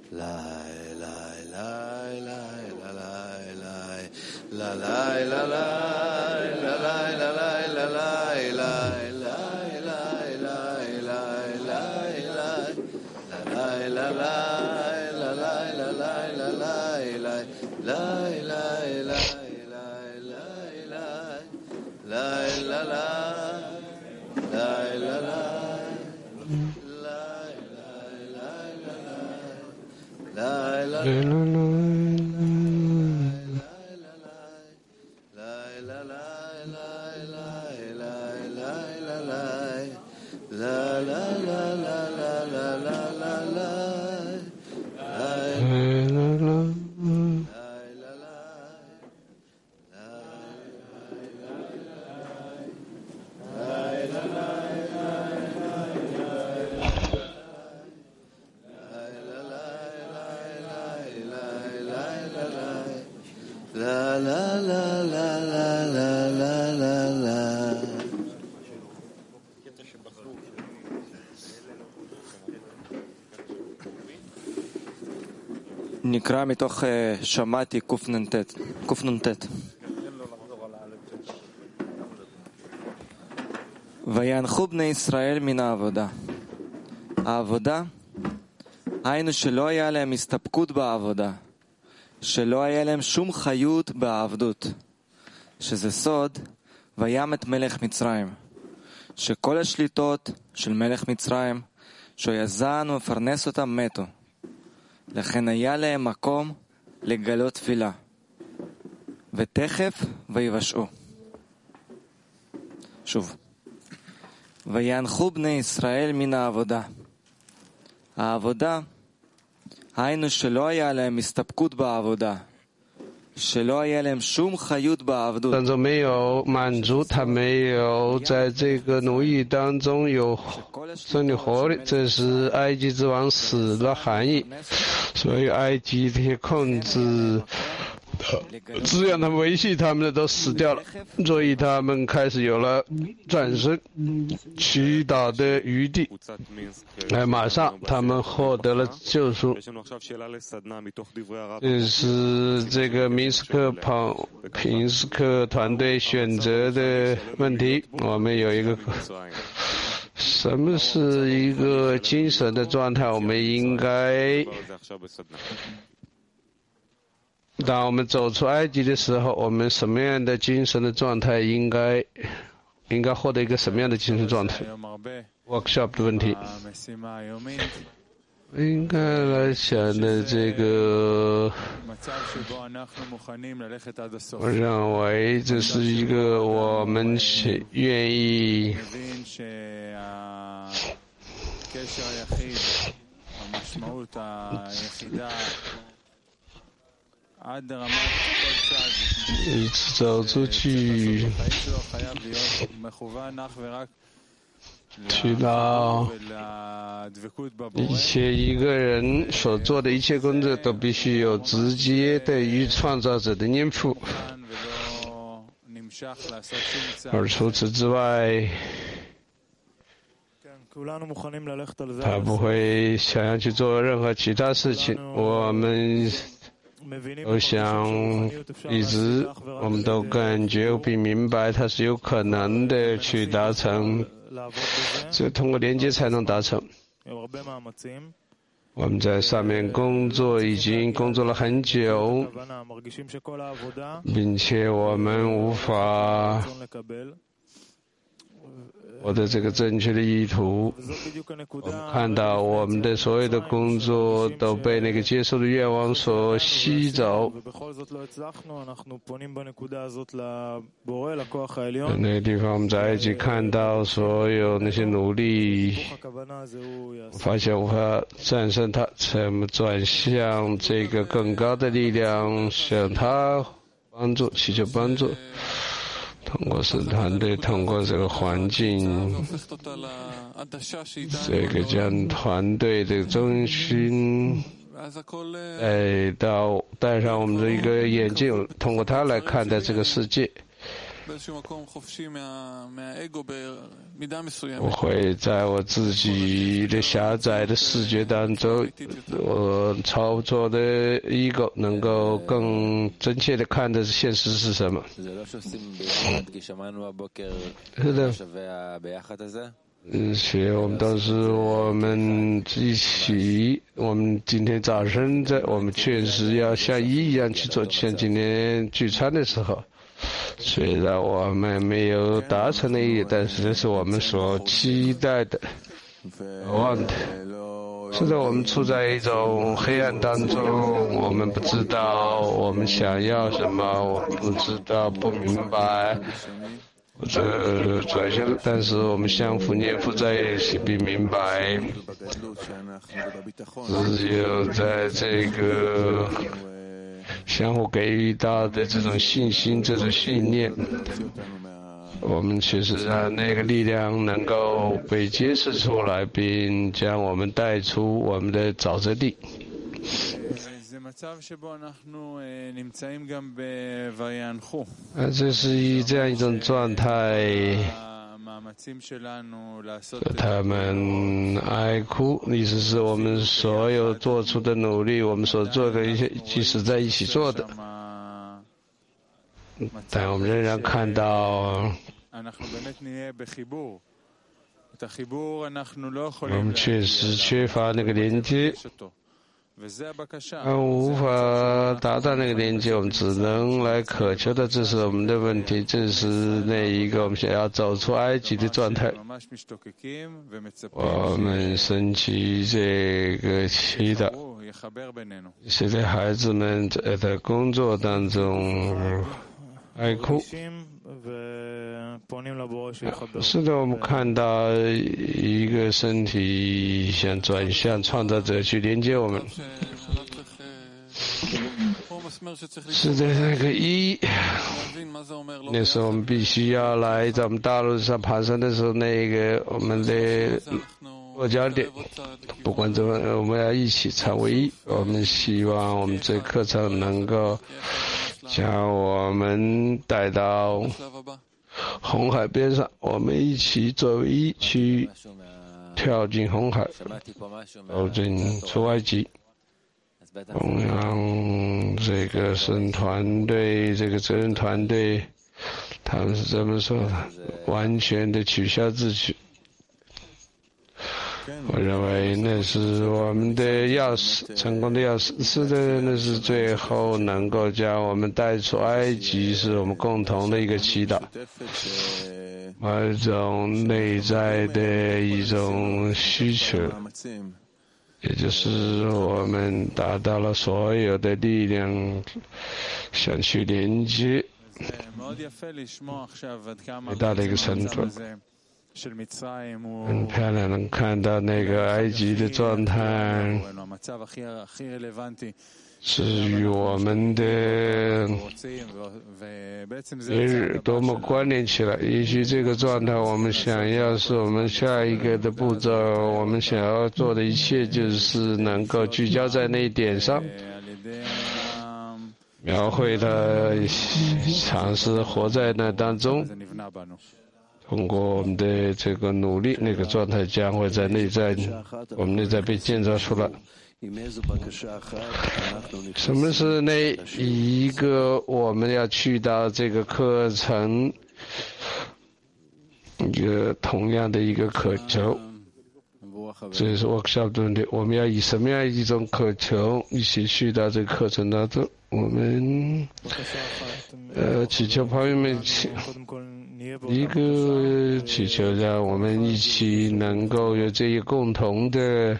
נקרא מתוך שמעתי קנ"ט. ויאנחו בני ישראל מן העבודה. העבודה, היינו שלא היה להם הסתפקות בעבודה, שלא היה להם שום חיות בעבדות, שזה סוד וים את מלך מצרים, שכל השליטות של מלך מצרים, שהוא יזן ומפרנס אותם, מתו. לכן היה להם מקום לגלות תפילה, ותכף ויבשעו. שוב, ויאנחו בני ישראל מן העבודה. העבודה, היינו שלא היה להם הסתפקות בעבודה, שלא היה להם שום חיות בעבדות。 当中没有满足，他没有在这个奴役当中有生命活力，这是埃及之王死的含义。所以埃及这些控制只让他们维系他们的都死掉了，所以他们开始有了转身祈祷的余地。马上他们获得了救赎。这是这个明斯克团队选择的问题。我们有一个什么是一个精神的状态？我们应该当我们走出埃及的时候，我们什么样的精神的状态应该获得一个什么样的精神状态 ？workshop 的问题，应该来想的这个，我认为这是一个我们愿意一直走出去，去到一个人所做的一切工作都必须有直接的与创造者的念佛，而除此之外，他不会想要去做任何其他事情。我们我想我们都感觉并明白它是有可能的去达成，这通过连接才能达成。我们在上面已经工作了很久，并且我们无法我的这个正确的意图，我们看到我们的所有的工作都被那个接受的愿望所吸走。那个地方我们在埃及看到所有那些努力，发现无法战胜它，怎么转向这个更高的力量，向他帮助，祈求帮助。通过是团队，通过这个环境，这个将团队的中心带上我们的一个眼镜，通过它来看待这个世界。 我会在我自己的狭窄的世界当中，我操作的 ego 能够更真切的看的现实是什么。是的。所以我们当时我们一起，我们今天早晨我们确实要像一样去做，像今天聚餐的时候，虽然我们没有达成那一，但是这是我们所期待的、望的。现在我们处在一种黑暗当中，我们不知道我们想要什么，我们不知道、不明白。转向，但是我们相互念佛在一起，并明白，只有在这个相互给予到的这种信心、这种信念，我们确实让那个力量能够被揭示出来，并将我们带出我们的沼泽地。这是这样一种状态，他们哀哭，意思是我们所有做出的努力，我们所做的一些，即使在一起做的，但我们仍然看到，我们确实缺乏那个连接。无法达到那个连接，我们只能来渴求的，这是我们的问题，这是那一个我们想要走出埃及的状态。我们升起这个祈祷，现在孩子们在工作当中哀哭。是的，我们看到一个身体想转向创造者去连接我们。是的，那个一，那时候我们必须要来在我们大陆上爬山的时候，那个我们的落脚点，不管怎么，我们要一起成为一。我们希望我们这课程能够将我们带到红海边上，我们一起作为一去跳进红海，走进出埃及。同样，这个神团队，这个责任团队，他们是这么说的：完全的取消自取。我认为那是我们的钥匙，成功的钥匙。是的，那是最后能够将我们带出埃及，是我们共同的一个祈祷，一种内在的一种需求，也就是我们达到了所有的力量，想去连接，伟大的一个程度。很漂亮，能看到那个埃及的状态，是与我们的也是多么关联起来。也许这个状态，我们想要是我们下一个的步骤，我们想要做的一切，就是能够聚焦在那一点上，描绘的尝试活在那当中。通过我们的这个努力，那个状态将会在内在，我们内在被建造出来。什么是那一个我们要去到这个课程一个同样的一个渴求？这是 workshop 中的，我们要以什么样一种渴求一起去到这个课程当中？我们祈求朋友们一个祈求，让我们一起能够有这一共同的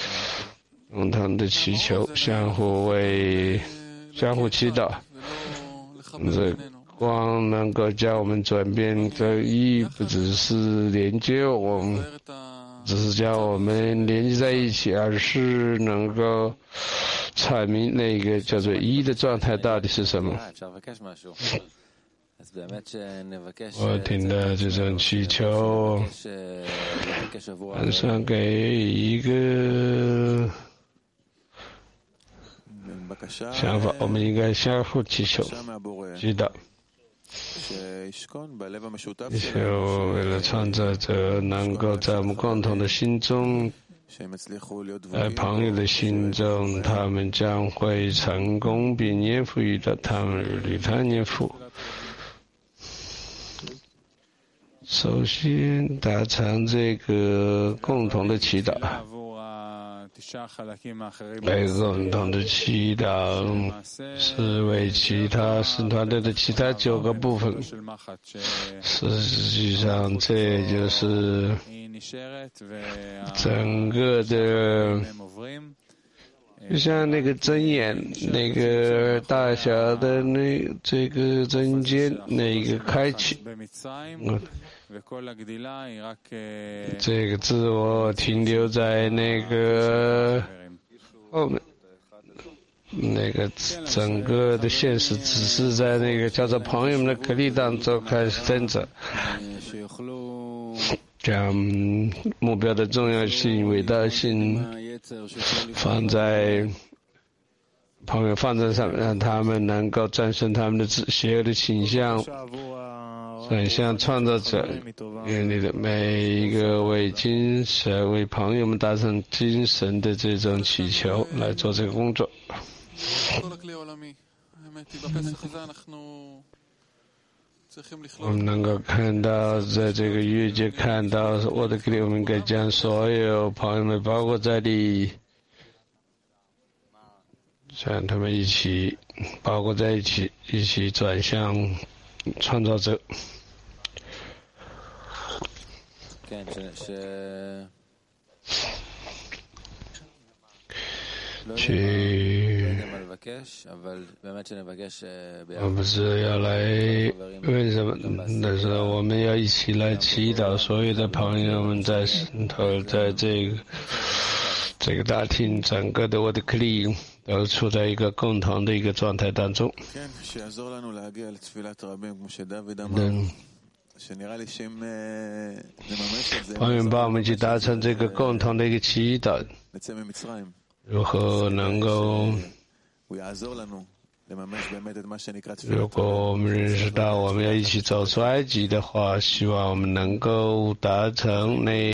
祈求，相互祈祷。这光能够将我们转变的意义，不只是连接我们，只是将我们连接在一起，而是能够阐明那个叫做一的状态到底是什么。我听到这种祈求，晚上给一个想法，我们应该相互祈求，祈祷。 就为了创造者能够在我们共同的心中，在朋友的心中，他们将会成功并念佛遇到他们与他念佛。首先达成这个共同的祈祷，每个共同的祈祷是为其他使团队的其他9个部分。实际上，这就是整个的，就像那个针眼那个大小的这个针尖那个开启。这个自我停留在那个后面，那个整个的现实只是在那个叫做朋友们的格力当中开始增长，将目标的重要性、伟大性放在朋友放在上面，让他们能够战胜他们的邪恶的倾向。转向创造者，愿你的每一个为精神、为朋友们达成精神的这种祈求来做这个工作。我们能够看到，在这个月界看到我的格力，我们应该将所有朋友们包括在里，将他们一起包括在一起，一起转向创造者。我不是要来为什么？但是我们要一起来祈祷，所有的朋友们在这个大厅，整个的我的克利都处在一个共同的一个状态当中。朋友们帮我们去达成这个共同的一个祈祷，如何能够？如果我们认识到我们要一起走出埃及的话，希望我们能够达成那